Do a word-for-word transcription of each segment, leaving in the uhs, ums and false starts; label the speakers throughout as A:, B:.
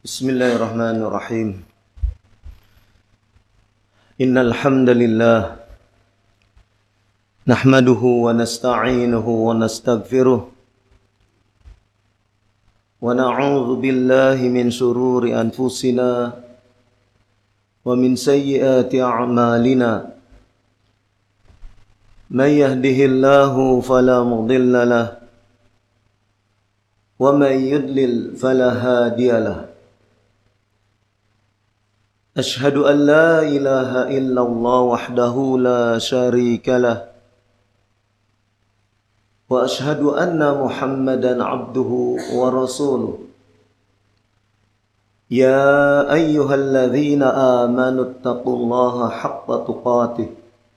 A: Bismillahirrahmanirrahim. Innal hamdalillah nahmaduhu wa nasta'inuhu wa nastaghfiruh wa na'udzu billahi min shururi anfusina wa min sayyiati a'malina. Man yahdihillahu fala mudilla lahu wa man yudlil fala hadiya lahu. Ashhadu an la ilaha illallah wahdahu la syarika lah wa ashhadu anna Muhammadan abduhu wa rasuluh. Ya ayyuhalladzina amanu taqullaha haqqa tuqatih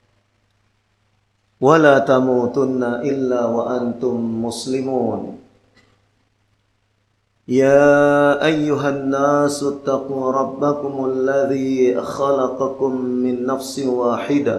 A: wa la tamutunna illa wa antum muslimun. يا أيها الناس اتقوا ربكم الذي خلقكم من نفس واحدة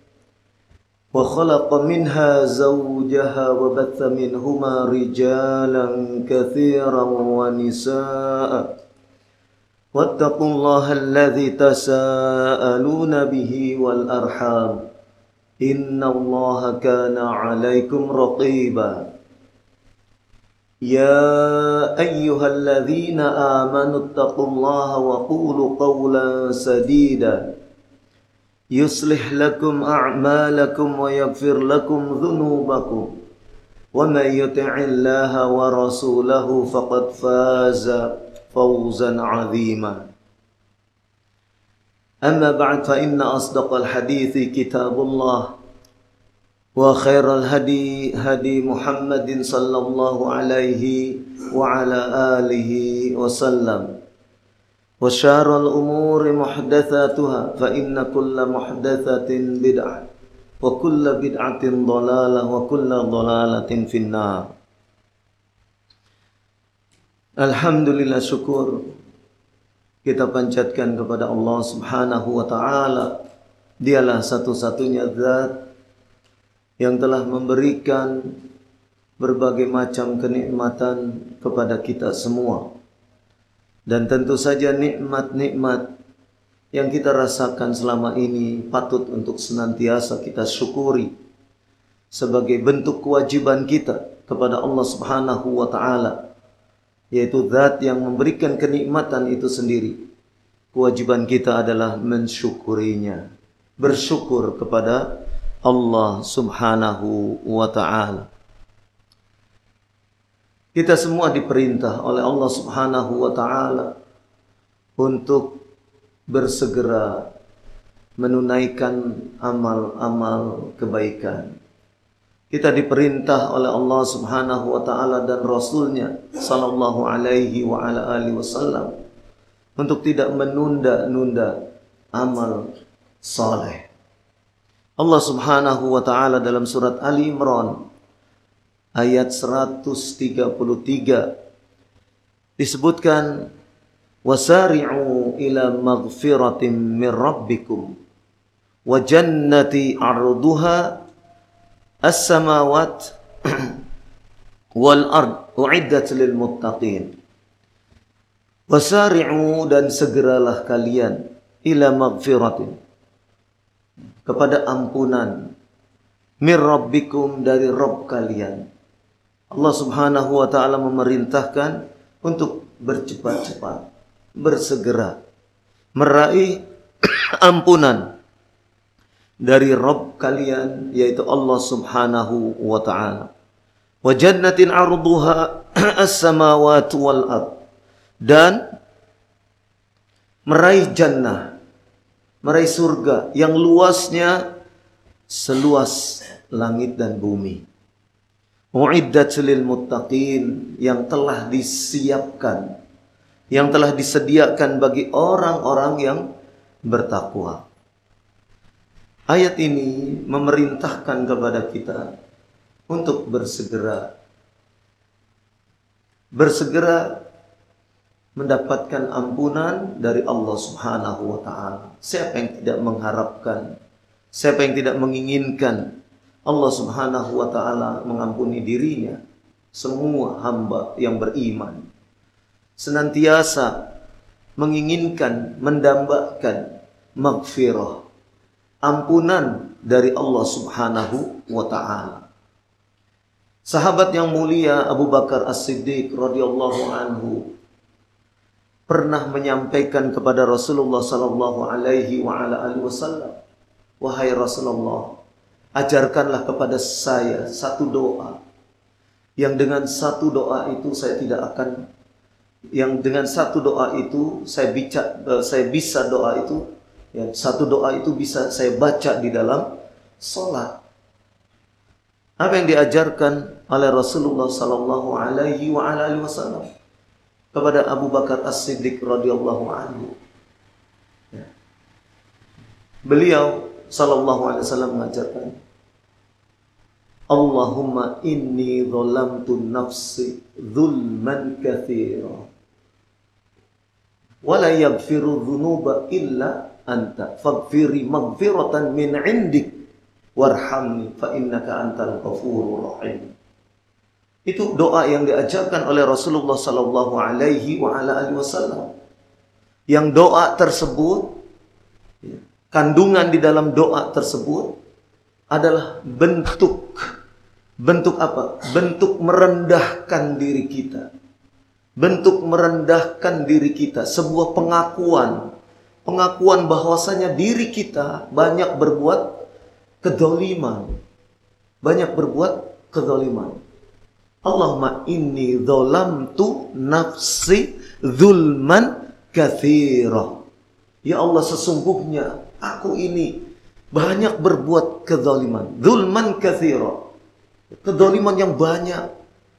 A: وخلق منها زوجها وبث منهما رجالا كثيرا ونساء واتقوا الله الذي تساءلون به والأرحام إن الله كان عليكم رقيبا. يا أيها الذين آمنوا اتقوا الله وقولوا قولا سديدا يصلح لكم أعمالكم ويغفر لكم ذنوبكم ومن يطع الله ورسوله فقد فاز فوزا عظيما. أما بعد فإن أصدق الحديث كتاب الله وخير الهدي هدي محمد صلى الله عليه وعلى آله وسلم وشار الأمور محدثاتها فإن كل محدثة بدعة وكل بدعة ضلالة وكل ضلالة في النار. Alhamdulillah, syukur kita panjatkan kepada Allah Subhanahu wa taala. Dialah satu-satunya zat yang telah memberikan berbagai macam kenikmatan kepada kita semua. Dan tentu saja nikmat-nikmat yang kita rasakan selama ini patut untuk senantiasa kita syukuri sebagai bentuk kewajiban kita kepada Allah Subhanahu wa taala, yaitu zat yang memberikan kenikmatan itu sendiri. Kewajiban kita adalah mensyukurinya, bersyukur kepada Allah Subhanahu wa ta'ala. Kita semua diperintah oleh Allah Subhanahu wa ta'ala untuk bersegera menunaikan amal-amal kebaikan. Kita diperintah oleh Allah Subhanahu wa ta'ala dan Rasulnya sallallahu alaihi wa ala alihi wasallam untuk tidak menunda-nunda amal saleh. Allah Subhanahu wa ta'ala dalam surat Ali Imran ayat seratus tiga puluh tiga disebutkan, wasari'u ila maghfiratin min rabbikum wa jannati arduha as-samawat wal ard uiddat lil muttaqin. Wasari'u, dan segeralah kalian, ila maghfiratin, kepada ampunan, mir rabbikum, dari Rabb kalian. Allah Subhanahu wa ta'ala memerintahkan untuk bercepat-cepat, bersegera meraih ampunan dari Rabb kalian, yaitu Allah Subhanahu wa ta'ala. Wa jannatin arduha as-samawati wal ard, dan meraih jannah, meraih surga yang luasnya seluas langit dan bumi. Uiddat lil muttaqin, yang telah disiapkan, yang telah disediakan bagi orang-orang yang bertakwa. Ayat ini memerintahkan kepada kita untuk bersegera bersegera mendapatkan ampunan dari Allah Subhanahu wa ta'ala. Siapa yang tidak mengharapkan, siapa yang tidak menginginkan Allah Subhanahu wa ta'ala mengampuni dirinya? Semua hamba yang beriman senantiasa menginginkan, mendambakan maghfirah, ampunan dari Allah Subhanahu wa taala. Sahabat yang mulia Abu Bakar As-Siddiq radhiyallahu anhu pernah menyampaikan kepada Rasulullah sallallahu alaihi wa ala alihi wasallam, "Wahai Rasulullah, ajarkanlah kepada saya satu doa yang dengan satu doa itu saya tidak akan yang dengan satu doa itu saya bica, saya bisa doa itu ya, satu doa itu bisa saya baca di dalam salat." Apa yang diajarkan oleh Rasulullah sallallahu alaihi wa ala alihi wasallam kepada Abu Bakar As-Siddiq radhiyallahu anhu. Ya. Beliau sallallahu alaihi wasallam mengajarkan, "Allahumma inni zalamtu nafsi zulman katsira wa la yaghfiru dzunuba illa anta faghfiri maghfiratan min 'indik warhamni fa innaka antal ghafurur rahim." Itu doa yang diajarkan oleh Rasulullah sallallahu alaihi wa ala alihi wasallam. Yang doa tersebut, kandungan di dalam doa tersebut adalah bentuk bentuk apa? Bentuk merendahkan diri kita. Bentuk merendahkan diri kita, sebuah pengakuan. Pengakuan bahwasanya diri kita banyak berbuat kedzaliman. Banyak berbuat kedzaliman. Allahumma inni dzalamtu nafsi zulman katsira. Ya Allah, sesungguhnya aku ini banyak berbuat kezaliman. Zulman katsira. Kezaliman yang banyak.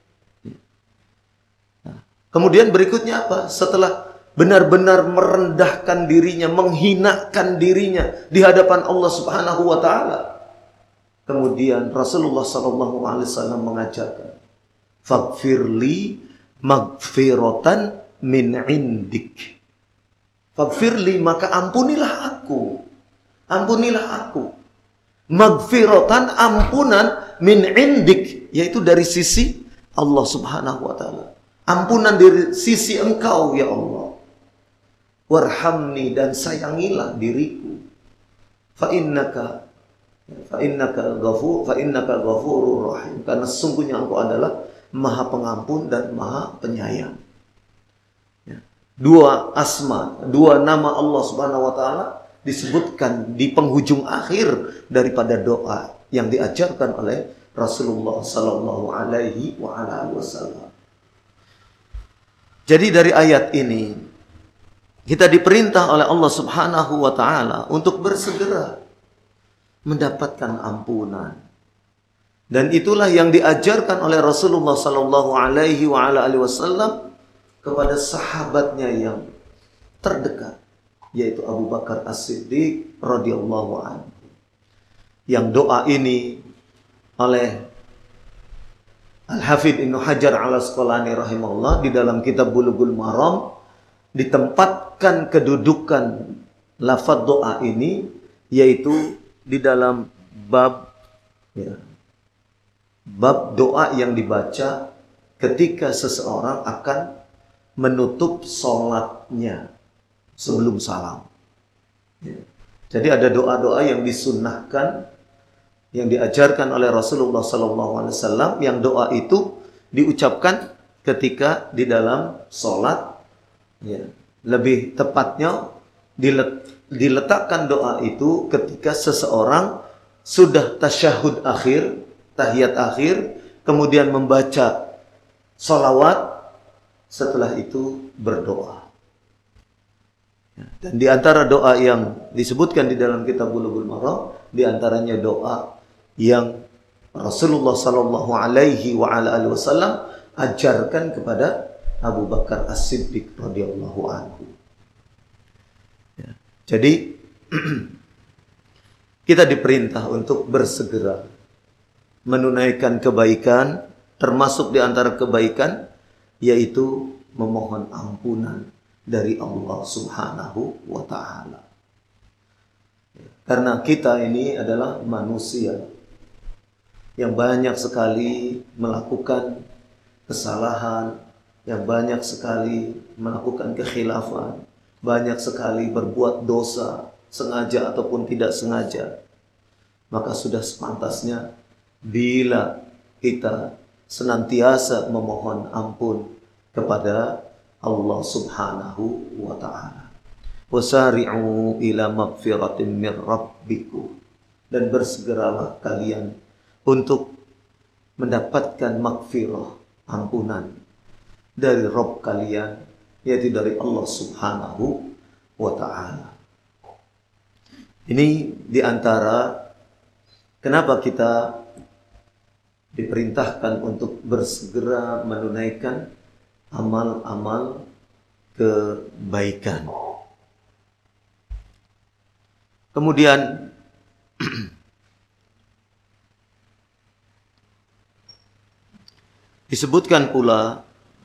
A: Nah, kemudian berikutnya apa? Setelah benar-benar merendahkan dirinya, menghinakan dirinya di hadapan Allah Subhanahu wa taala. Kemudian Rasulullah sallallahu alaihi wasallam mengajarkan, "Faghfirli maghfiratan min indik." Faghfirli, maka ampunilah aku. Ampunilah aku. Maghfiratan, ampunan, min indik, yaitu dari sisi Allah Subhanahu wa taala. Ampunan dari sisi Engkau ya Allah. Warhamni, dan sayangilah diriku. Fa innaka fa innaka ghafur fa innaka ghafurur rahim. Karena sesungguhnya Engkau adalah Maha Pengampun dan Maha Penyayang. Ya. Dua asma, dua nama Allah Subhanahu wa taala disebutkan di penghujung akhir daripada doa yang diajarkan oleh Rasulullah sallallahu alaihi wa ala alihi wasallam. Jadi dari ayat ini kita diperintah oleh Allah Subhanahu wa taala untuk bersegera mendapatkan ampunan. Dan itulah yang diajarkan oleh Rasulullah sallallahu alaihi wa ala alihi wasallam kepada sahabatnya yang terdekat, yaitu Abu Bakar As-Siddiq radhiyallahu anhu. Yang doa ini oleh Al-Hafidz Ibnu Hajar Al-Asqalani rahimahullah di dalam kitab Bulughul Maram ditempatkan kedudukan lafaz doa ini, yaitu di dalam bab ya, bab doa yang dibaca ketika seseorang akan menutup sholatnya sebelum salam. Ya. Jadi ada doa-doa yang disunnahkan, yang diajarkan oleh Rasulullah sallallahu alaihi wasallam, yang doa itu diucapkan ketika di dalam sholat. Ya. Lebih tepatnya dilet, diletakkan doa itu ketika seseorang sudah tasyahud akhir, tahiyat akhir, kemudian membaca sholawat, setelah itu berdoa. Dan di antara doa yang disebutkan di dalam kitab Bulughul Maram, di antaranya doa yang Rasulullah sallallahu alaihi wa ala alihi wasallam ajarkan kepada Abu Bakar As-Siddiq radhiyallahu anhu. Ya. Jadi kita diperintah untuk bersegera menunaikan kebaikan, termasuk di antara kebaikan yaitu memohon ampunan dari Allah Subhanahu wa taala. Karena kita ini adalah manusia yang banyak sekali melakukan kesalahan, yang banyak sekali melakukan kekhilafan, banyak sekali berbuat dosa, sengaja ataupun tidak sengaja, maka sudah sepantasnya bila kita senantiasa memohon ampun kepada Allah Subhanahu wa ta'ala. Wasari'u ila magfiratin min rabbikum, dan bersegeralah kalian untuk mendapatkan magfirah, ampunan dari Rabb kalian, yaitu dari Allah Subhanahu wa ta'ala. Ini diantara kenapa kita diperintahkan untuk bersegera menunaikan amal-amal kebaikan. Kemudian disebutkan pula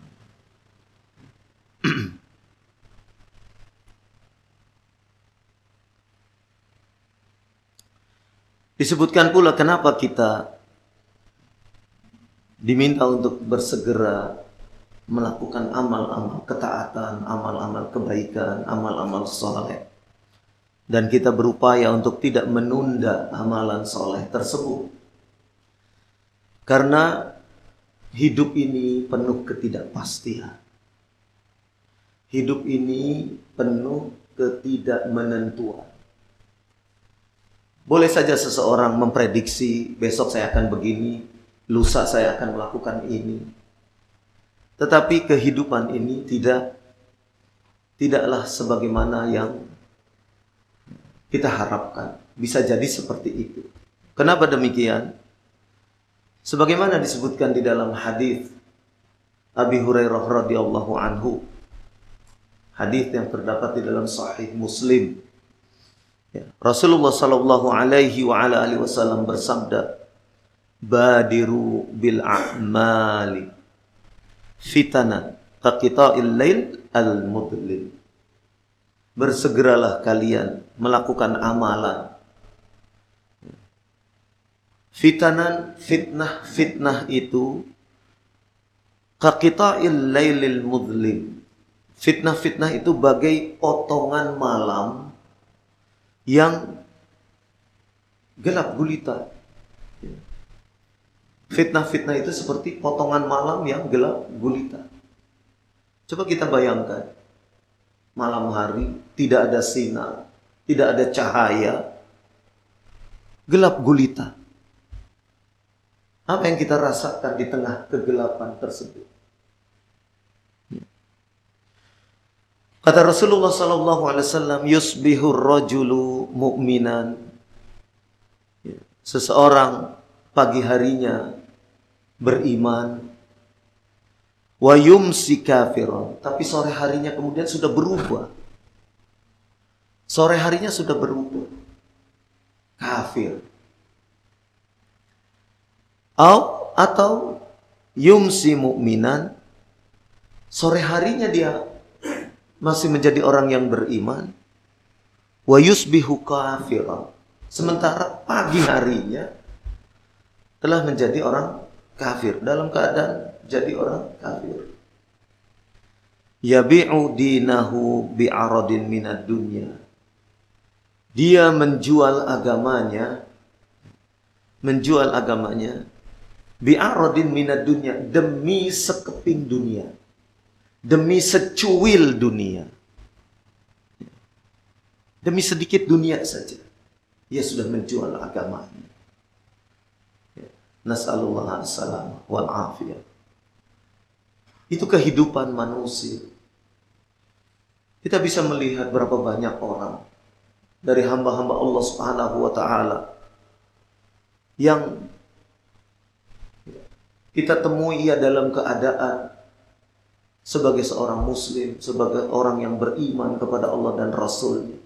A: disebutkan pula kenapa kita diminta untuk bersegera melakukan amal-amal ketaatan, amal-amal kebaikan, amal-amal soleh. Dan kita berupaya untuk tidak menunda amalan soleh tersebut. Karena hidup ini penuh ketidakpastian. Hidup ini penuh ketidakmenentuan. Boleh saja seseorang memprediksi besok saya akan begini, lusa saya akan melakukan ini. Tetapi kehidupan ini tidak tidaklah sebagaimana yang kita harapkan. Bisa jadi seperti itu. Kenapa demikian? Sebagaimana disebutkan di dalam hadis Abi Hurairah radhiyallahu anhu, hadis yang terdapat di dalam Sahih Muslim. Ya, Rasulullah sallallahu alaihi wa ala alihi wasallam bersabda, "Badiru bil a'mali fitanan kaqita'il lail al-mudlim." Bersegeralah kalian melakukan amalan. Fitanan, fitnah, fitnah itu kaqita'il lailil mudlim. Fitnah-fitnah itu bagai potongan malam yang gelap gulita. Fitnah-fitnah itu seperti potongan malam yang gelap gulita. Coba kita bayangkan, malam hari tidak ada sinar, tidak ada cahaya, gelap gulita. Apa yang kita rasakan di tengah kegelapan tersebut? Kata Rasulullah sallallahu alaihi wasallam, "Yusbihur rajulu mu'minan." Seseorang pagi harinya beriman, wa yumsi kafiran, tapi sore harinya kemudian sudah berubah. Sore harinya sudah berubah, kafir. Atau, atau yumsi mu'minan, sore harinya dia masih menjadi orang yang beriman, wa yusbihu kafiran, sementara pagi harinya telah menjadi orang kafir, dalam keadaan jadi orang kafir. Yabi'u dinahu bi'aradin minad dunya. Dia menjual agamanya, menjual agamanya bi'aradin minad dunya, demi sekeping dunia, demi secuil dunia, demi sedikit dunia saja, dia sudah menjual agamanya. Nas'alullah as-salam wal afiyah. Itu kehidupan manusia. Kita bisa melihat berapa banyak orang dari hamba-hamba Allah Subhanahu wa ta'ala yang kita temui ia dalam keadaan sebagai seorang muslim, sebagai orang yang beriman kepada Allah dan Rasul-Nya.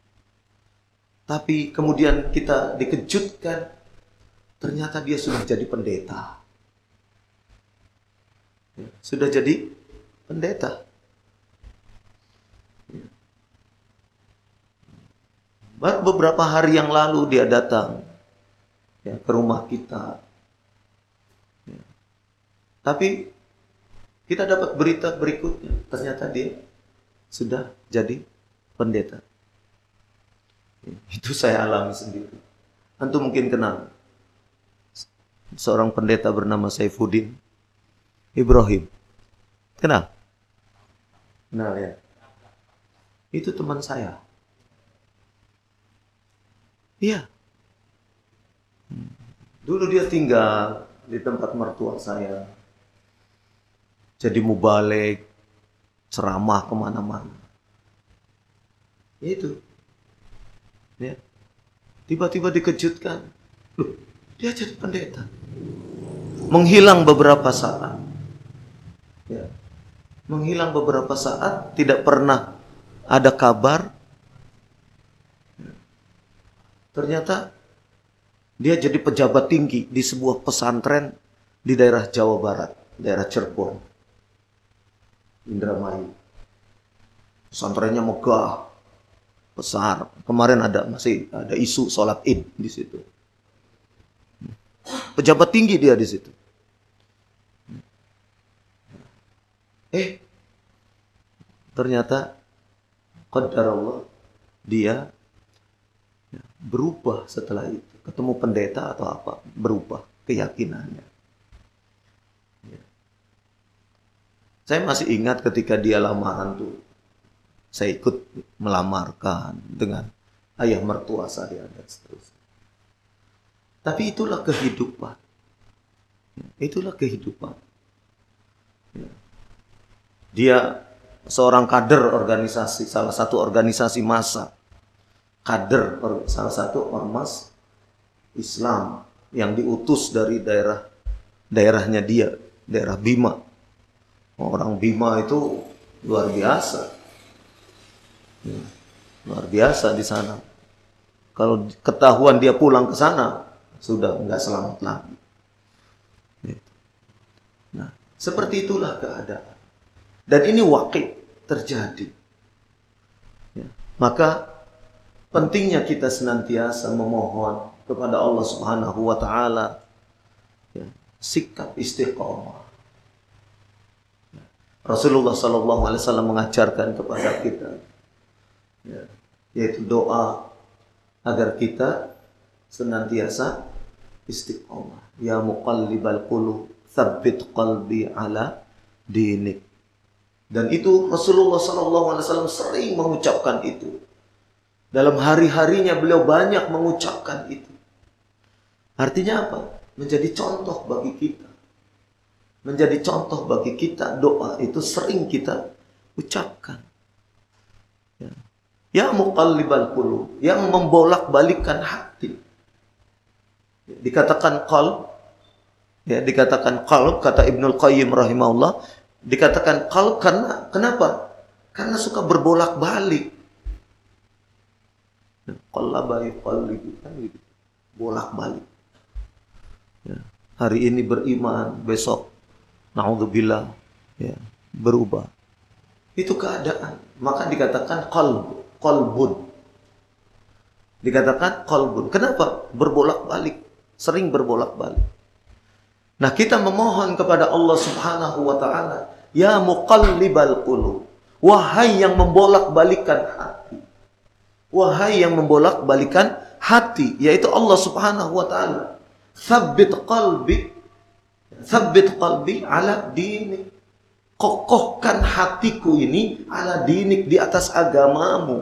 A: Tapi kemudian kita dikejutkan, ternyata dia sudah jadi pendeta. Sudah jadi pendeta. Baru beberapa hari yang lalu dia datang ya, ke rumah kita. Ya. Tapi kita dapat berita berikutnya. Ternyata dia sudah jadi pendeta. Itu saya alami sendiri. Antum mungkin kenal seorang pendeta bernama Saifuddin Ibrahim. Kenal? Kenal ya? Itu teman saya. Iya. Dulu dia tinggal di tempat mertua saya. Jadi mubalik, ceramah kemana-mana. Itu. Ya. Tiba-tiba dikejutkan. Loh, dia jadi pendeta. Menghilang beberapa saat. Ya. Menghilang beberapa saat, tidak pernah ada kabar. Ternyata dia jadi pejabat tinggi di sebuah pesantren di daerah Jawa Barat, daerah Cirebon, Indramayu. Pesantrennya megah, besar. Kemarin ada masih ada isu sholat Id di situ. Pejabat tinggi dia di situ. Eh, ternyata qadarullah dia berubah setelah itu. Ketemu pendeta atau apa, berubah keyakinannya. Ya. Saya masih ingat ketika dia lamaran tuh, saya ikut melamarkan dengan ayah mertua saya dan seterusnya. Tapi itulah kehidupan. Ya, itulah kehidupan. Ya. Dia seorang kader organisasi, salah satu organisasi massa. Kader, salah satu ormas Islam yang diutus dari daerah daerahnya dia, daerah Bima. Orang Bima itu luar biasa, ya, luar biasa di sana. Kalau ketahuan dia pulang ke sana, sudah nggak selamat lagi. Nah, seperti itulah keadaan. Dan ini waqi' terjadi. Ya, maka pentingnya kita senantiasa memohon kepada Allah Subhanahu wa taala ya, sikap istiqomah. Ya. Rasulullah sallallahu alaihi wasallam mengajarkan kepada kita ya, yaitu doa agar kita senantiasa istiqomah. Ya muqallibal qulub, tsabbit qalbi ala dinik. Dan itu Rasulullah sallallahu alaihi wasallam sering mengucapkan itu. Dalam hari-harinya beliau banyak mengucapkan itu. Artinya apa? Menjadi contoh bagi kita. Menjadi contoh bagi kita, doa itu sering kita ucapkan. Ya, ya muqallibal qulub, yang membolak-balikkan hati. Dikatakan qalb, ya dikatakan qalb, kata Ibnul Qayyim rahimahullah, dikatakan qalb karena kenapa? Karena suka berbolak-balik. Qallaba yuqallibu, kan gitu. Bolak-balik. Ya, hari ini beriman, besok naudzubillah ya, berubah. Itu keadaan. Maka dikatakan qalb, qalbun. Dikatakan qalbun. Kenapa? Berbolak-balik, sering berbolak-balik. Nah, kita memohon kepada Allah Subhanahu wa taala, ya muqallibal qulub, wahai yang membolak-balikkan hati. Wahai yang membolak-balikan hati, yaitu Allah Subhanahu wa taala. Tsabbit qalbi, tsabbit qalbi ala dinik. Kokohkan hatiku ini ala dinik, di atas agamamu.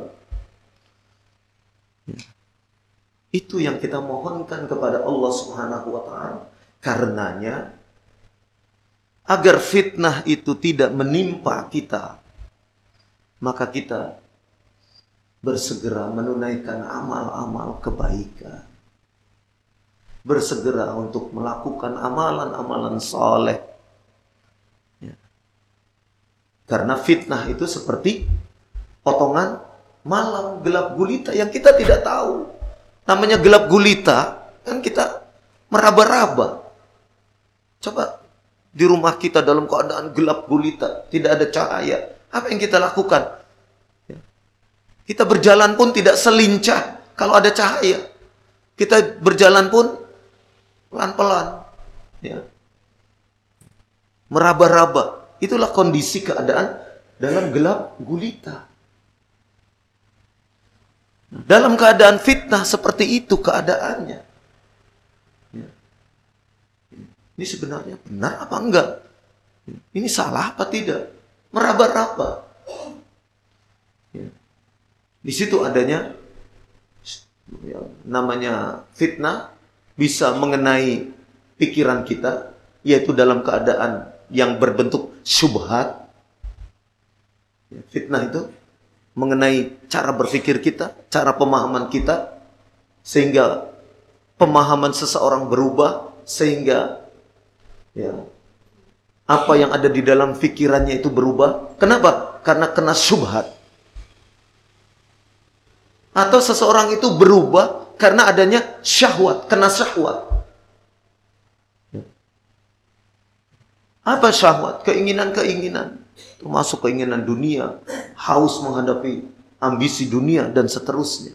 A: Itu yang kita mohonkan kepada Allah Subhanahu wa taala. Karenanya agar fitnah itu tidak menimpa kita, maka kita bersegera menunaikan amal-amal kebaikan. Bersegera untuk melakukan amalan-amalan soleh. Ya. Karena fitnah itu seperti potongan malam gelap gulita yang kita tidak tahu. Namanya gelap gulita, kan kita meraba-raba. Coba di rumah kita dalam keadaan gelap gulita, tidak ada cahaya. Apa yang kita lakukan? Ya. Kita berjalan pun tidak selincah kalau ada cahaya. Kita berjalan pun pelan-pelan, ya, meraba-raba. Itulah kondisi keadaan dalam gelap gulita. Dalam keadaan fitnah seperti itu keadaannya. Ya. Ini sebenarnya benar apa enggak? Ini salah apa tidak? Meraba-raba. Ya. Di situ adanya ya, namanya fitnah bisa mengenai pikiran kita, yaitu dalam keadaan yang berbentuk syubhat. Ya, fitnah itu mengenai cara berpikir kita, cara pemahaman kita, sehingga pemahaman seseorang berubah, sehingga ya, apa yang ada di dalam pikirannya itu berubah. Kenapa? Karena kena syubhat. Atau seseorang itu berubah karena adanya syahwat, kena syahwat. Apa syahwat? Keinginan-keinginan. Termasuk keinginan dunia, haus menghadapi ambisi dunia, dan seterusnya.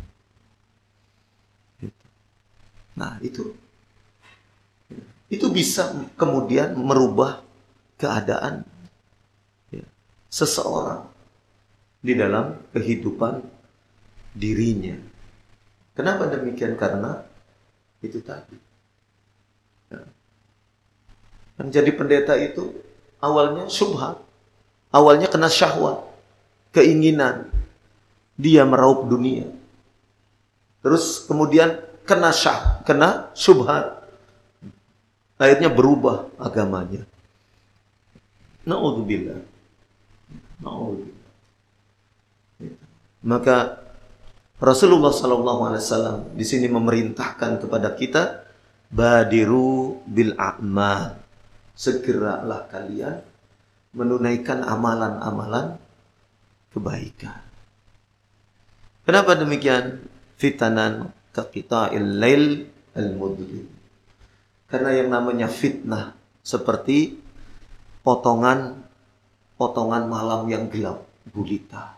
A: Nah, itu itu bisa kemudian merubah keadaan ya, seseorang di dalam kehidupan dirinya. Kenapa demikian? Karena itu tadi. Ya. Yang jadi pendeta itu awalnya syubhat. Awalnya kena syahwat, keinginan. Dia meraup dunia. Terus kemudian kena syah, kena syubhat. Akhirnya berubah agamanya. Na'udzubillah. Na'udzubillah. Maka Rasulullah sallallahu alaihi wasallam di sini memerintahkan kepada kita, badiru bil a'mal. Segeralah kalian menunaikan amalan-amalan kebaikan. Kenapa demikian? Fitanan kaqita'il lail al-mudlim. Karena yang namanya fitnah seperti potongan potongan malam yang gelap gulita.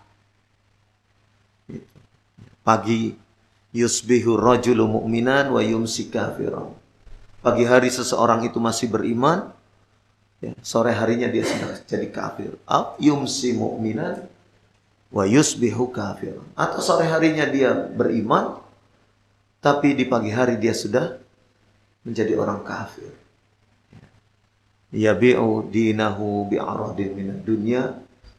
A: Pagi yusbihu rajulu mu'minan wa yumsi kafiran. Pagi hari seseorang itu masih beriman, ya, sore harinya dia sudah jadi kafir. Au yumsi mu'minan wa yusbihu kafiran. Atau sore harinya dia beriman, tapi di pagi hari dia sudah menjadi orang kafir. Yabi'u dinahu bi'aradin minad dunya.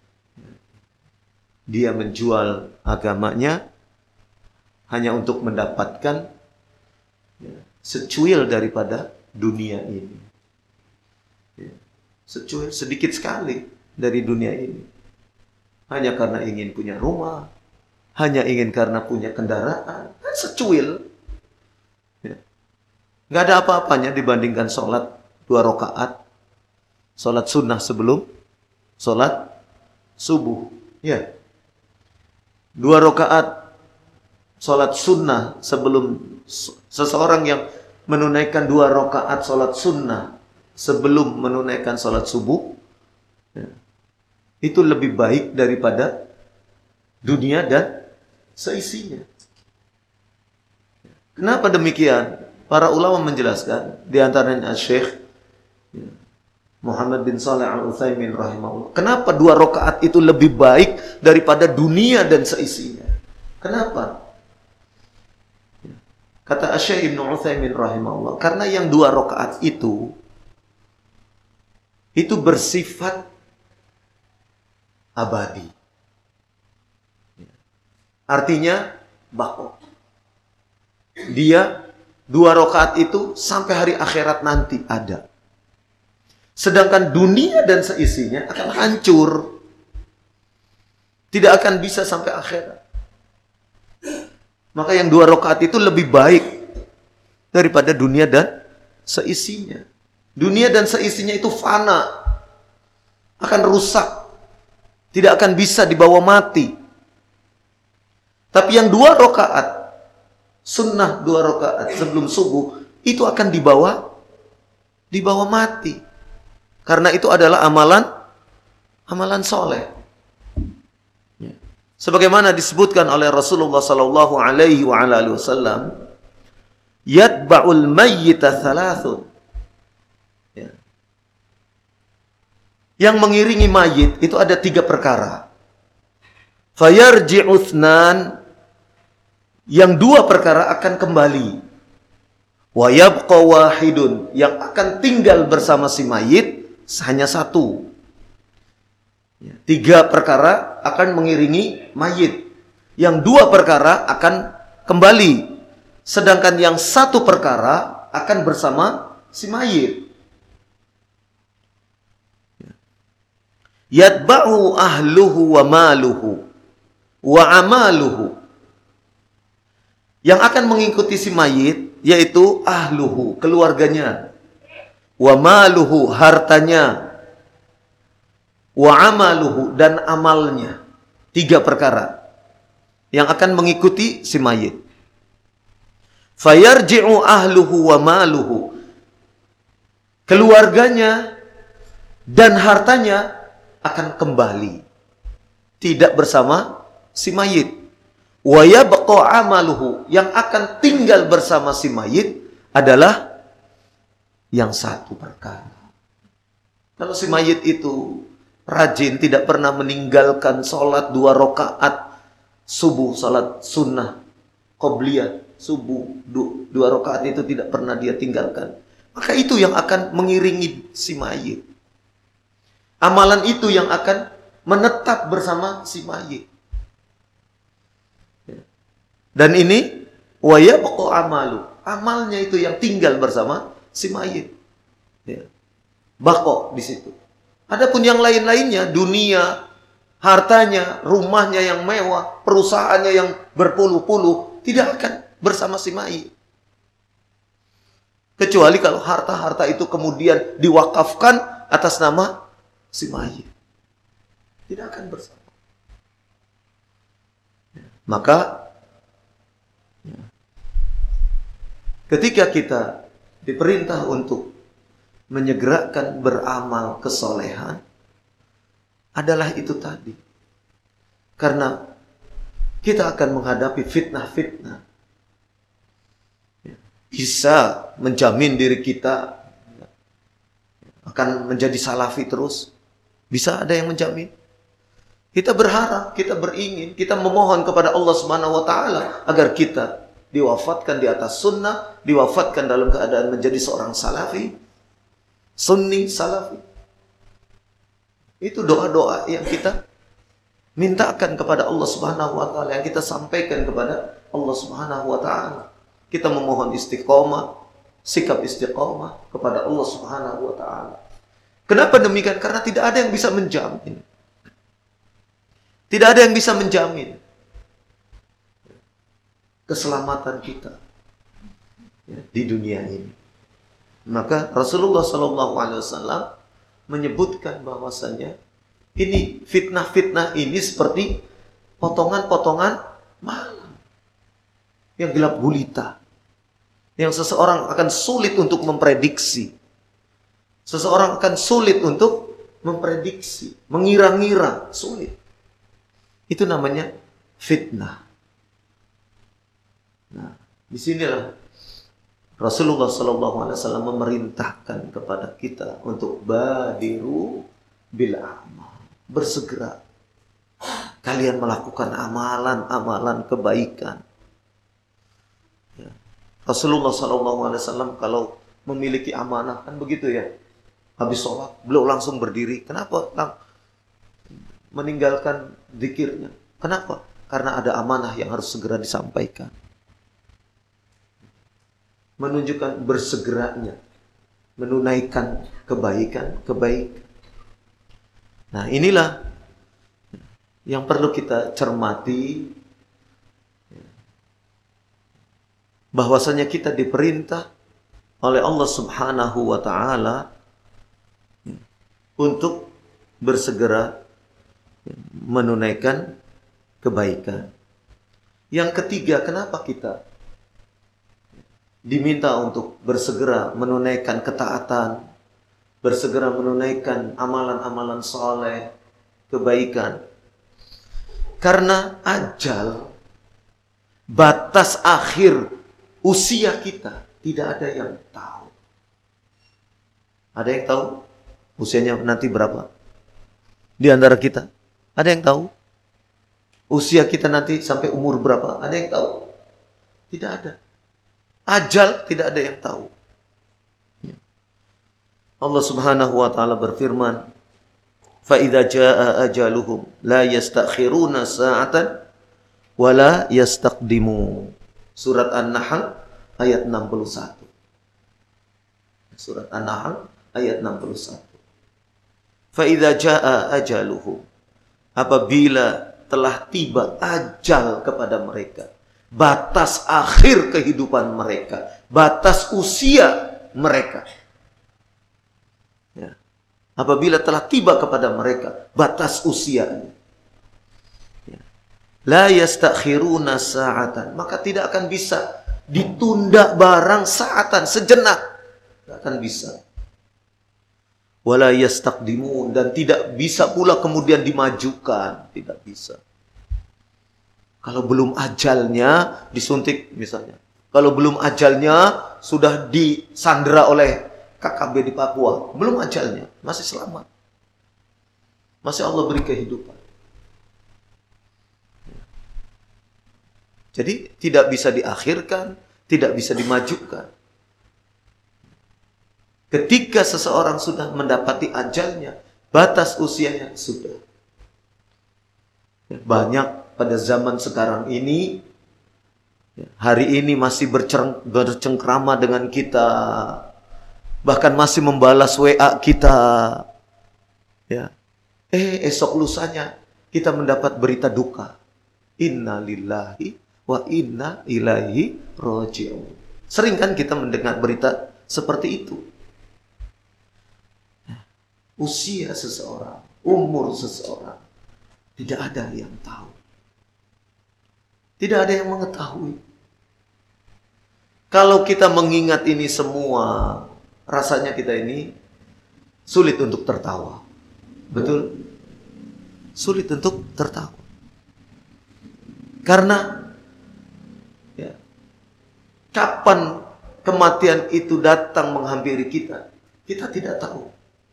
A: Dia menjual agamanya hanya untuk mendapatkan ya, secuil daripada dunia ini. Ya, secuil sedikit sekali dari dunia ini. Hanya karena ingin punya rumah, hanya ingin karena punya kendaraan, kan secuil. Ya. Gak ada apa-apanya dibandingkan sholat dua rakaat, sholat sunnah sebelum sholat subuh. Ya, dua rakaat sholat sunnah sebelum seseorang yang menunaikan dua rakaat sholat sunnah sebelum menunaikan sholat subuh, ya, itu lebih baik daripada dunia dan seisinya. Kenapa demikian? Para ulama menjelaskan, di antaranya Syekh Muhammad bin Shalih Al-Utsaimin rahimahullah. Kenapa dua rakaat itu lebih baik daripada dunia dan seisinya? Kenapa? Kata Syekh Ibnu Utsaimin rahimahullah, karena yang dua rakaat itu itu bersifat abadi. Artinya bahwa dia dua rakaat itu sampai hari akhirat nanti ada. Sedangkan dunia dan seisinya akan hancur. Tidak akan bisa sampai akhirat. Maka yang dua rakaat itu lebih baik daripada dunia dan seisinya. Dunia dan seisinya itu fana. Akan rusak. Tidak akan bisa dibawa mati. Tapi yang dua rakaat, sunnah dua rakaat sebelum subuh, itu akan dibawa dibawa mati. Karena itu adalah amalan amalan soleh. Ya. Sebagaimana disebutkan oleh Rasulullah sallallahu alaihi wa ala alihi wasallam, yatba'ul mayyita thalathun. Ya. yang mengiringi mayit itu ada tiga perkara. Fayarji'uthnan, yang dua perkara akan kembali. Wa yabqa wahidun, yang akan tinggal bersama si mayit hanya satu. Tiga perkara akan mengiringi mayit. Yang dua perkara akan kembali. Sedangkan yang satu perkara akan bersama si mayit. Yatba'u ahluhu wa maluhu wa amaluhu. Yang akan mengikuti si mayit yaitu ahluhu, keluarganya, wa maluhu, hartanya, wa amaluhu, dan amalnya. Tiga perkara yang akan mengikuti si mayit. Fayarji'u ahluhu wa maluhu, keluarganya dan hartanya akan kembali, tidak bersama si mayit. Wa yabqa amaluhu, yang akan tinggal bersama si mayit adalah yang satu perkara. Kalau si mayit itu rajin, tidak pernah meninggalkan sholat dua rakaat subuh, sholat sunnah qobliyah subuh du, dua rakaat itu tidak pernah dia tinggalkan, maka itu yang akan mengiringi si mayit. Amalan itu yang akan menetap bersama si mayit. Dan ini wa yabqa amalu, amalnya itu yang tinggal bersama si mayit. Ya. Bako di situ. Adapun yang lain-lainnya, dunia, hartanya, rumahnya yang mewah, perusahaannya yang berpuluh-puluh, tidak akan bersama si mayit. Kecuali kalau harta-harta itu kemudian diwakafkan atas nama si mayit, tidak akan bersama. Maka ketika kita diperintah untuk menyegerakan beramal kesolehan, adalah itu tadi. Karena kita akan menghadapi fitnah-fitnah. Bisa menjamin diri kita akan menjadi salafi terus. Bisa ada yang menjamin. Kita berharap, kita beringin, kita memohon kepada Allah Subhanahu wa taala agar kita diwafatkan di atas sunnah, diwafatkan dalam keadaan menjadi seorang salafi, sunni salafi. Itu doa-doa yang kita mintakan kepada Allah Subhanahu wa taala, yang kita sampaikan kepada Allah Subhanahu wa taala. Kita memohon istiqomah, sikap istiqomah kepada Allah Subhanahu wa taala. Kenapa demikian? Karena tidak ada yang bisa menjamin. Tidak ada yang bisa menjamin keselamatan kita ya, di dunia ini. Maka Rasulullah Shallallahu Alaihi Wasallam menyebutkan bahwasannya ini fitnah-fitnah ini seperti potongan-potongan malam yang gelap gulita, yang seseorang akan sulit untuk memprediksi. Seseorang akan sulit untuk memprediksi, mengira-ngira, sulit. Itu namanya fitnah. Nah, disinilah Rasulullah Shallallahu Alaihi Wasallam memerintahkan kepada kita untuk badiru bil amal, bersegera kalian melakukan amalan-amalan kebaikan. Ya. Rasulullah Shallallahu Alaihi Wasallam kalau memiliki amanah kan begitu ya, habis sholat beliau langsung berdiri. Kenapa? Meninggalkan zikirnya. Kenapa? Karena ada amanah yang harus segera disampaikan. Menunjukkan bersegeranya menunaikan kebaikan-kebaikan. Nah, inilah yang perlu kita cermati, bahwasanya kita diperintah oleh Allah Subhanahu wa taala untuk bersegera menunaikan kebaikan. Yang ketiga, kenapa kita diminta untuk bersegera menunaikan ketaatan, bersegera menunaikan amalan-amalan soleh, kebaikan? Karena ajal, batas akhir usia kita, tidak ada yang tahu. Ada yang tahu usianya nanti berapa? di antara kita? Ada yang tahu? Usia kita nanti sampai umur berapa? Ada yang tahu? Tidak ada. Ajal tidak ada yang tahu. Allah Subhanahu wa taala berfirman, "Fa idza jaa ajaluhum la yastakhiruna sa'atan wa la yastaqdimu." Surat An-Nahl ayat enam puluh satu. Surat An-Nahl ayat enam puluh satu. Fa idza jaa ajaluhum, apabila telah tiba ajal kepada mereka, batas akhir kehidupan mereka, batas usia mereka. Ya. Apabila telah tiba kepada mereka batas usianya, ya. La yastakhiruna sa'atan, maka tidak akan bisa ditunda barang sa'atan, sejenak. Tidak akan bisa. Wala yastaqdimun, dan tidak bisa pula kemudian dimajukan, tidak bisa. Kalau belum ajalnya disuntik misalnya, kalau belum ajalnya sudah disandera oleh K K B di Papua, belum ajalnya, masih selamat, masih Allah beri kehidupan. Jadi tidak bisa diakhirkan, tidak bisa dimajukan. Ketika seseorang sudah mendapati ajalnya, batas usianya sudah. Banyak pada zaman sekarang ini, hari ini masih bercengkrama dengan kita, bahkan masih membalas W A kita. Ya. Eh, esok lusanya kita mendapat berita duka. Inna lillahi wa inna ilaihi raji'un. Sering kan kita mendengar berita seperti itu. Usia seseorang, umur seseorang, tidak ada yang tahu. Tidak ada yang mengetahui. Kalau kita mengingat ini semua, rasanya kita ini sulit untuk tertawa. Betul? Sulit untuk tertawa. Karena ya, kapan kematian itu datang menghampiri kita, kita tidak tahu.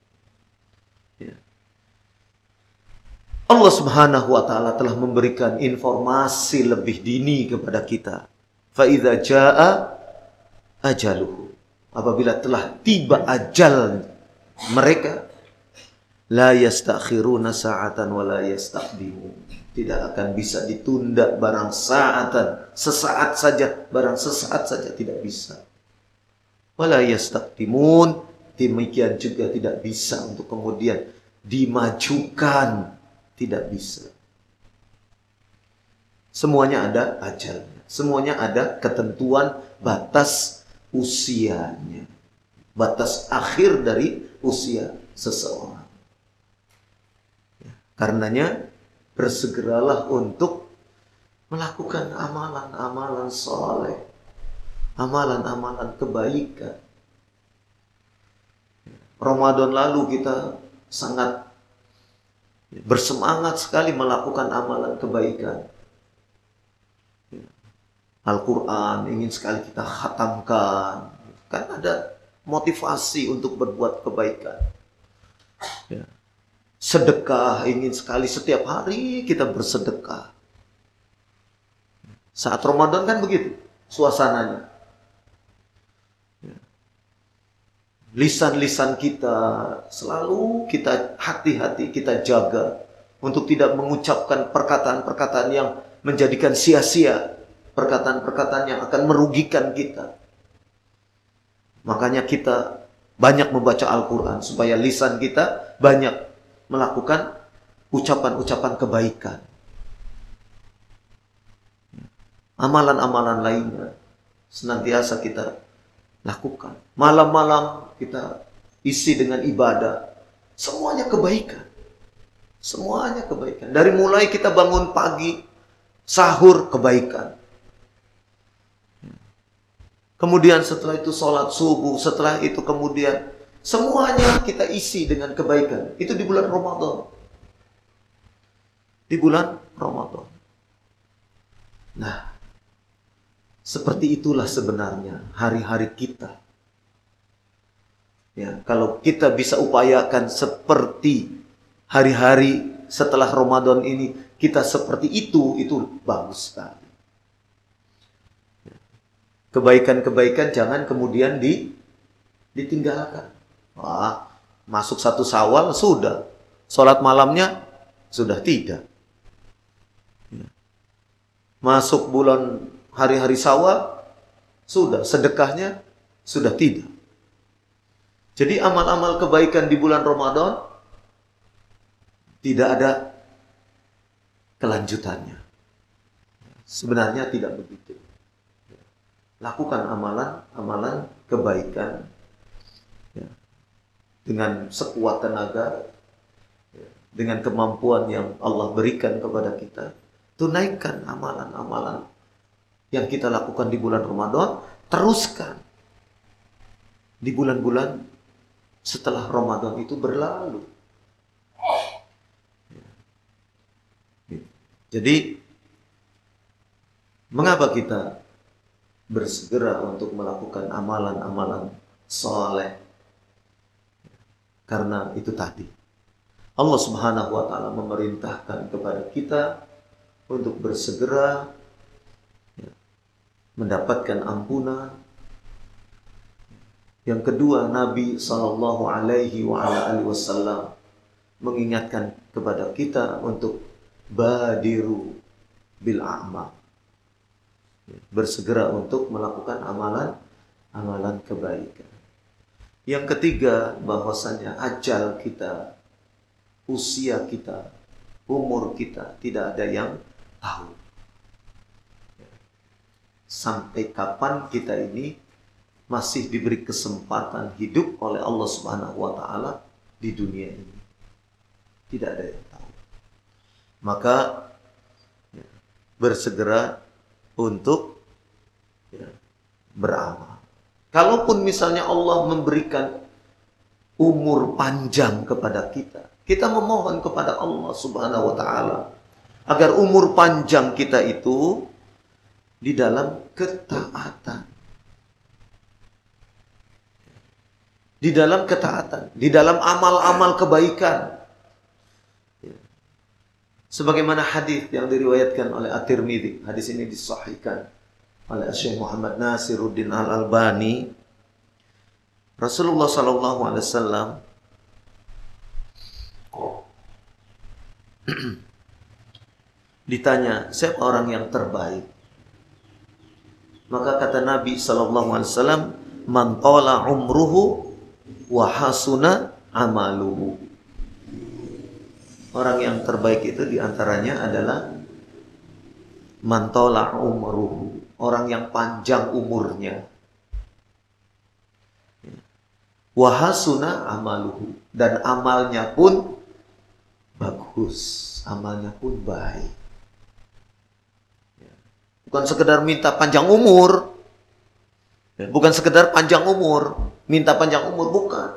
A: Allah Subhanahu wa taala telah memberikan informasi lebih dini kepada kita. Fa idza jaa ajaluhu, apabila telah tiba ajal mereka, la yastakhiruna sa'atan wa la yastaqdimun, tidak akan bisa ditunda barang sa'atan, sesaat saja, barang sesaat saja tidak bisa. Wa la yastaqdimun, demikian juga tidak bisa untuk kemudian dimajukan. Tidak bisa. Semuanya ada ajalnya. Semuanya ada ketentuan batas usianya. Batas akhir dari usia seseorang. Ya, karenanya bersegeralah untuk melakukan amalan-amalan soleh. Amalan-amalan kebaikan. Ramadan lalu kita sangat bersemangat sekali melakukan amalan kebaikan. Al-Quran ingin sekali kita khatamkan. Kan ada motivasi untuk berbuat kebaikan. Ya. Sedekah, ingin sekali setiap hari kita bersedekah. Saat Ramadan kan begitu suasananya. Lisan-lisan kita selalu kita hati-hati, kita jaga untuk tidak mengucapkan perkataan-perkataan yang menjadikan sia-sia, perkataan-perkataan yang akan merugikan kita. Makanya kita banyak membaca Al-Quran supaya lisan kita banyak melakukan ucapan-ucapan kebaikan. Amalan-amalan lainnya senantiasa kita lakukan. Malam-malam kita isi dengan ibadah. Semuanya kebaikan. Semuanya kebaikan. Dari mulai kita bangun pagi, sahur, kebaikan. Kemudian setelah itu sholat subuh. Setelah itu kemudian semuanya kita isi dengan kebaikan. Itu di bulan Ramadan. Di bulan Ramadan. Nah, seperti itulah sebenarnya hari-hari kita. Ya, kalau kita bisa upayakan seperti hari-hari setelah Ramadan ini kita seperti itu, itu bagus sekali. Kebaikan-kebaikan jangan kemudian di, ditinggalkan. Wah, masuk satu Syawal sudah, sholat malamnya sudah tidak. Masuk bulan hari-hari Syawal sudah, sedekahnya sudah tidak. Jadi amal-amal kebaikan di bulan Ramadan tidak ada kelanjutannya. Sebenarnya tidak begitu. Lakukan amalan-amalan kebaikan ya, dengan sekuat tenaga, ya, dengan kemampuan yang Allah berikan kepada kita. Tunaikan amalan-amalan yang kita lakukan di bulan Ramadan, teruskan di bulan-bulan setelah Ramadan itu berlalu. Jadi, mengapa kita bersegera untuk melakukan amalan-amalan soleh? Karena itu tadi, Allah Subhanahu wa Ta'ala memerintahkan kepada kita untuk bersegera ya, mendapatkan ampunan. Yang kedua, Nabi Sallallahu Alaihi Wasallam mengingatkan kepada kita untuk badiru bil a'mal, bersegera untuk melakukan amalan-amalan kebaikan. Yang ketiga, bahwasanya ajal kita, usia kita, umur kita tidak ada yang tahu. Sampai kapan kita ini masih diberi kesempatan hidup oleh Allah Subhanahu wa Ta'ala di dunia ini, tidak ada yang tahu. Maka ya, bersegera untuk ya, beramal. Kalaupun misalnya Allah memberikan umur panjang kepada kita, kita memohon kepada Allah Subhanahu wa Ta'ala agar umur panjang kita itu di dalam ketaatan. Di dalam ketaatan, di dalam amal-amal kebaikan. Sebagaimana hadis yang diriwayatkan oleh At-Tirmidzi, hadis ini disahihkan oleh Syekh Muhammad Nasiruddin Al-Albani. Rasulullah sallallahu alaihi wasallam ditanya, siapa orang yang terbaik? Maka kata Nabi sallallahu alaihi wasallam, man tala umruhu wa hasuna amaluhu. Orang yang terbaik itu diantaranya adalah man tala umruhu, orang yang panjang umurnya. Wa hasuna amaluhu, dan amalnya pun bagus, amalnya pun baik. Bukan sekedar minta panjang umur, bukan sekedar panjang umur, minta panjang umur, bukan.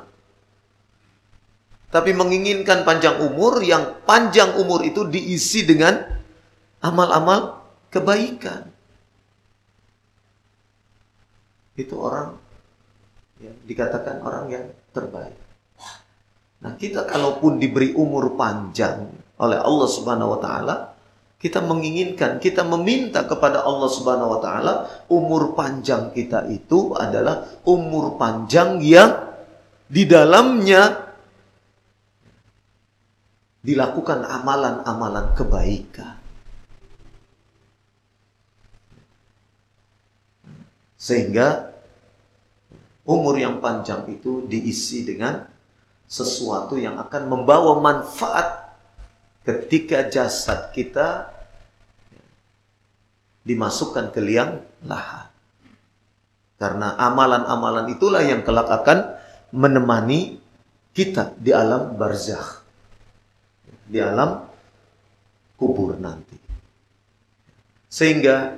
A: Tapi menginginkan panjang umur, yang panjang umur itu diisi dengan amal-amal kebaikan. Itu orang ya, dikatakan orang yang terbaik. Nah, kita kalaupun diberi umur panjang oleh Allah Subhanahu wa Ta'ala, kita menginginkan, kita meminta kepada Allah Subhanahu wa Ta'ala, umur panjang kita itu adalah umur panjang yang di dalamnya dilakukan amalan-amalan kebaikan. Sehingga umur yang panjang itu diisi dengan sesuatu yang akan membawa manfaat ketika jasad kita dimasukkan ke liang lahat. Karena amalan-amalan itulah yang kelak akan menemani kita di alam barzakh, di alam kubur nanti. Sehingga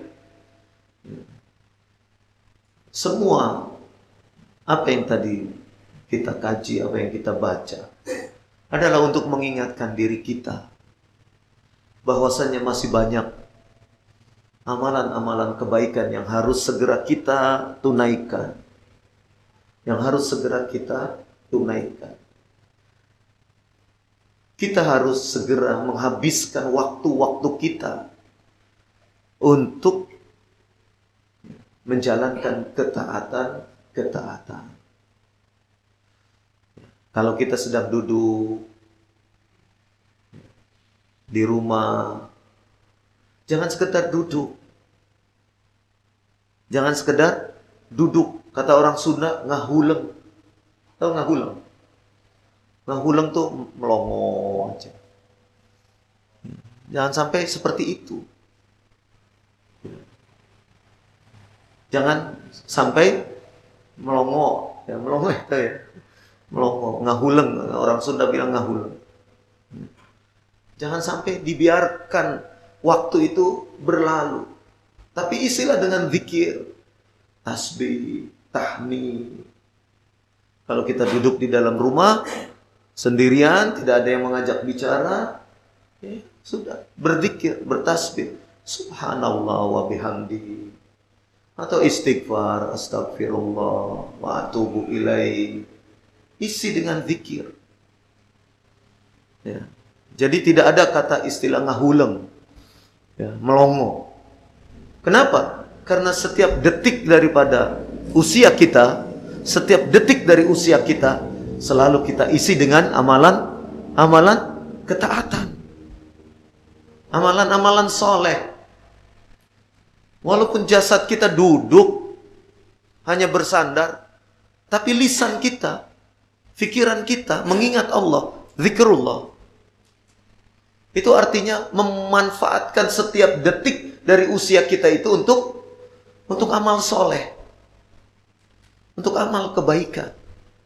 A: semua apa yang tadi kita kaji, apa yang kita baca adalah untuk mengingatkan diri kita bahwasannya masih banyak amalan-amalan kebaikan yang harus segera kita tunaikan. Yang harus segera kita tunaikan. Kita harus segera menghabiskan waktu-waktu kita untuk menjalankan ketaatan-ketaatan. Kalau kita sedang duduk di rumah, jangan sekedar duduk. Jangan sekedar duduk. Kata orang Sunda, ngahuleng. Tahu ngahuleng? Ngahuleng tuh melongo aja. Jangan sampai seperti itu. Jangan sampai melongo. Ya, melongo itu ya. Melongo, ngahuleng. Orang Sunda bilang ngahuleng. Jangan sampai dibiarkan waktu itu berlalu. Tapi isilah dengan zikir, tasbih, tahmid. Kalau kita duduk di dalam rumah sendirian, tidak ada yang mengajak bicara, ya sudah, berzikir, bertasbih, subhanallah wa bihamdihi, atau istighfar, astagfirullah wa atubu ilaih. Isi dengan zikir. Ya. Jadi tidak ada kata istilah ngahuleng, ya, melongo. Kenapa? Karena setiap detik daripada usia kita, setiap detik dari usia kita, selalu kita isi dengan amalan, amalan ketaatan, amalan-amalan soleh. Walaupun jasad kita duduk, hanya bersandar, tapi lisan kita, fikiran kita mengingat Allah, zikrullah. Itu artinya memanfaatkan setiap detik dari usia kita itu untuk untuk amal soleh, untuk amal kebaikan.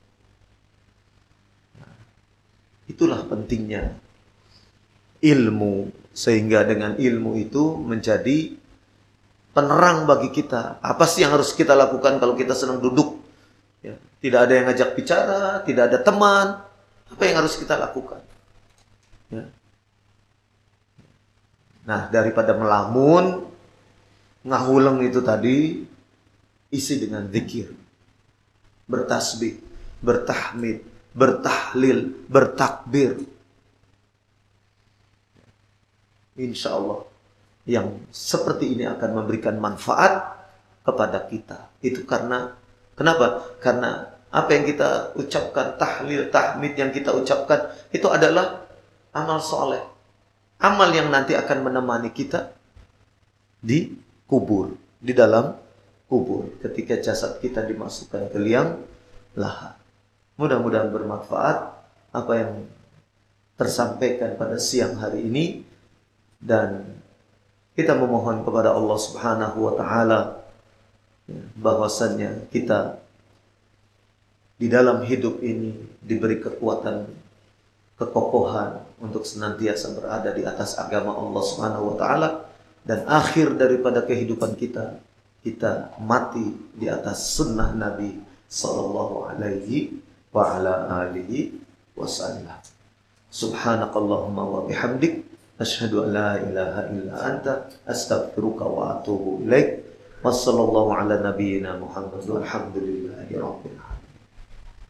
A: Itulah pentingnya ilmu, sehingga dengan ilmu itu menjadi penerang bagi kita. Apa sih yang harus kita lakukan kalau kita sedang duduk? Ya, tidak ada yang ngajak bicara, tidak ada teman. Apa yang harus kita lakukan? Ya. Nah, daripada melamun, ngahuleng itu tadi, isi dengan zikir, bertasbih, bertahmid, bertahlil, bertakbir. Insya Allah, yang seperti ini akan memberikan manfaat kepada kita. Itu karena, kenapa? Karena apa yang kita ucapkan, tahlil, tahmid yang kita ucapkan, itu adalah amal soleh. Amal yang nanti akan menemani kita di kubur, di dalam kubur, ketika jasad kita dimasukkan ke liang lahat. Mudah-mudahan bermanfaat apa yang tersampaikan pada siang hari ini, dan kita memohon kepada Allah Subhanahu wa taala bahwasannya kita di dalam hidup ini diberi kekuatan, kekokohan untuk senantiasa berada di atas agama Allah Subhanahu wa taala, dan akhir daripada kehidupan kita, kita mati di atas sunnah Nabi sallallahu alaihi wa ala alihi wasallam. Subhanakallahumma wa bihamdik, asyhadu an la ilaha illa anta, astaghfiruka wa atubu ilaik. Wassallallahu ala nabiyyina Muhammad walhamdulillahi rabbil alamin.